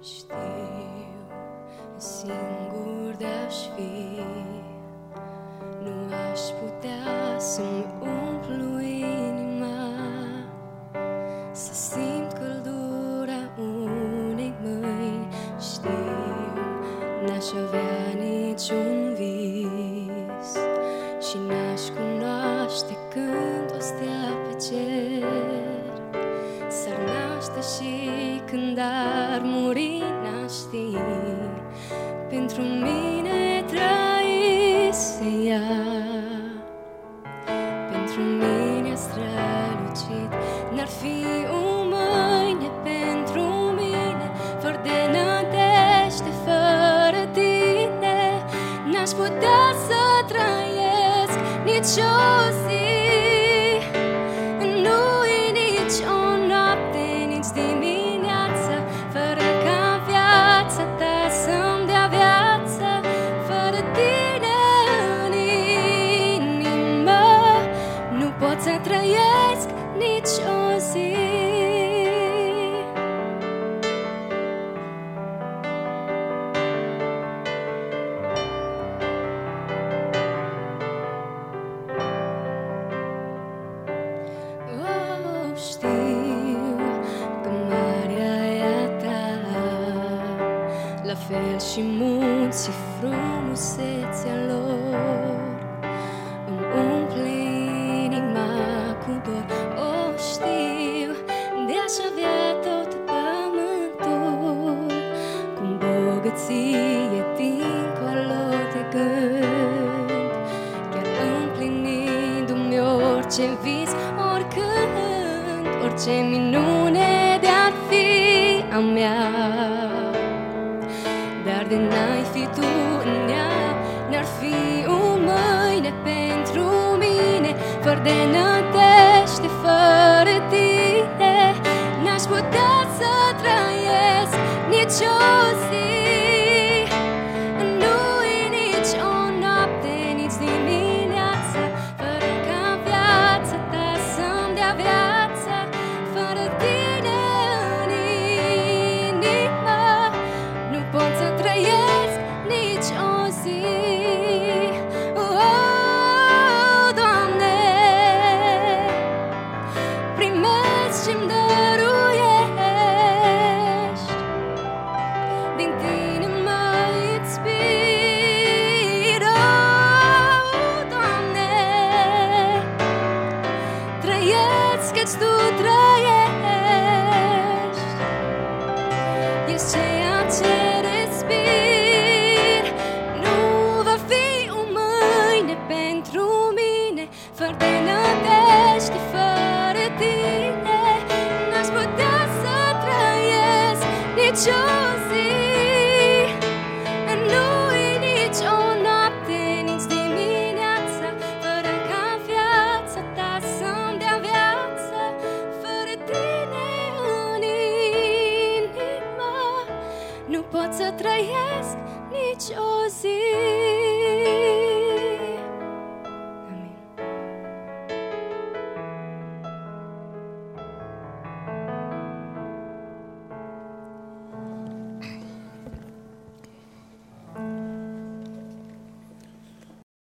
Știu, singur de-aș fi, nu aș putea să-mi umplu inima, să simt căldura unei mâini. Știu, n-aș avea niciun vis și n-aș cunoaște când o stea pe cer. S-ar naște și când ar muri, n-aș ști, pentru mine trăise ea, pentru mine a strălucit. N-ar fi o mâine pentru mine, fără de nădejde, fără tine. N-aș putea să trăiesc nici o zi. Să trăiesc nici o zi. Oh, știu că marea e a ta, la fel și munții frumusețea lor îmi umple cu dor. Oh, știu, de-aș avea tot pământul, cu bogăție dincolo de gând, chiar împlinindu-mi orice vis, oricând, orice minune de-ar fi a mea. Dar de n-ai fi tu în ea, n-ar fi o mâine pentru mine, fără de nădejde, fără tine. N-aș putea să trăiesc nici o zi. Nu-i nici o noapte, nici dimineața, fără ca viața ta să-mi dea viață. Fără tine în inimă, nu pot să trăiesc nici o zi. Ce-mi dăruiești, din tine mă inspir. Oh, Doamne, trăiesc că-ți tu trăiești, ești ceea ce respir. Nu va fi o mâine pentru mine, fără de nădejde, fără tine. N-aș putea să trăiesc nici o zi. Nu-i nici o noapte, nici dimineața, fără ca viața ta să-mi dea viață. Fără tine în inimă, nu pot să trăiesc nici o zi.